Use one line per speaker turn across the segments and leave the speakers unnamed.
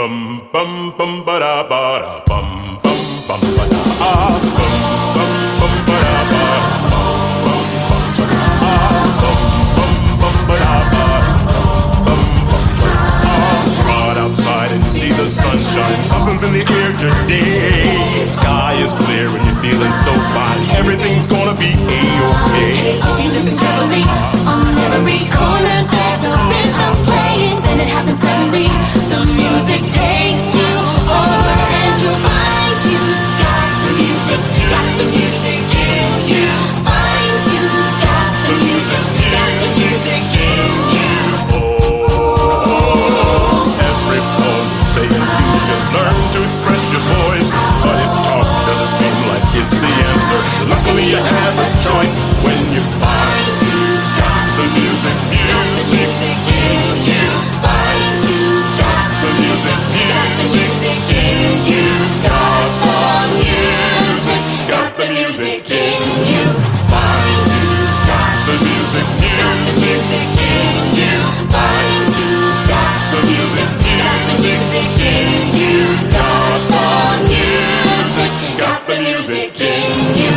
bum bum bum ba da ba da bum bum bum ba da ah bum bum bum ba da ba bum bum ba da ah bum bum bum ba da ba bum bum ba da ah. Run outside and see the sunshine. Something's in the air today. Sky is clear and you're feeling so fine. Everything's gonna be a-okay.
You listen carefully. On every corner there's a rhythm playing. Then it happens suddenly. The music takes you over and you'll find you got the music. Got the music in you. Find you got the music. Got the music in you.
Oh, every poem saying you should learn to express your voice, but if talk doesn't seem like it's the answer, luckily you have a choice when you find you got the music. Music in you.
Find you got
The music.
got the music in you. Got the music.
Got the music
in you.
Find you got the music.
Got the music in you. Find you got
The music.
got the music in you. Got the music.
Got the music
in you.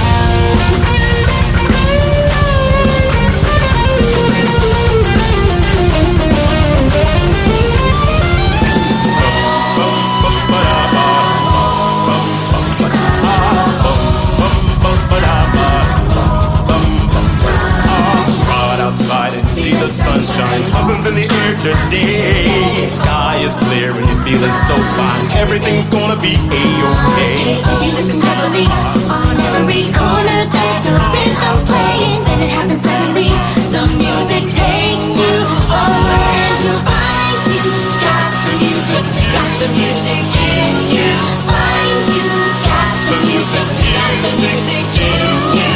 Run outside and see the sunshine. Something's in the air today. Sky is clear and you're feeling so fine. Everything's gonna be a-okay.
You listen carefully. On every corner there's a rhythm playing. Then it happens suddenly. The music takes you over and you'll find you got the music. Got the music in you. Find you got the music. Got the music in you.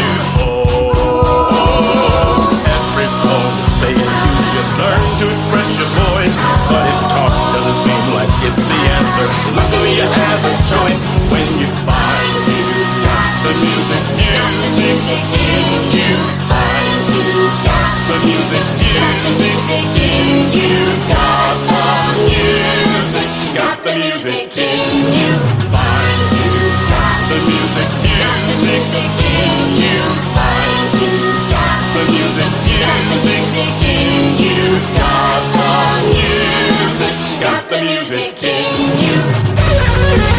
Every poem saying you should learn to express your voice, but if talk doesn't seem like it's the answer, luckily you have a choice when you find you got the music.
Music in you. Find you got
The music.
the music in you. Got the music.
Got the music.
in you. Find you got
The music.
the music in you. Find you got
The music.
the music in you. Got the music.
Got the music.
in you.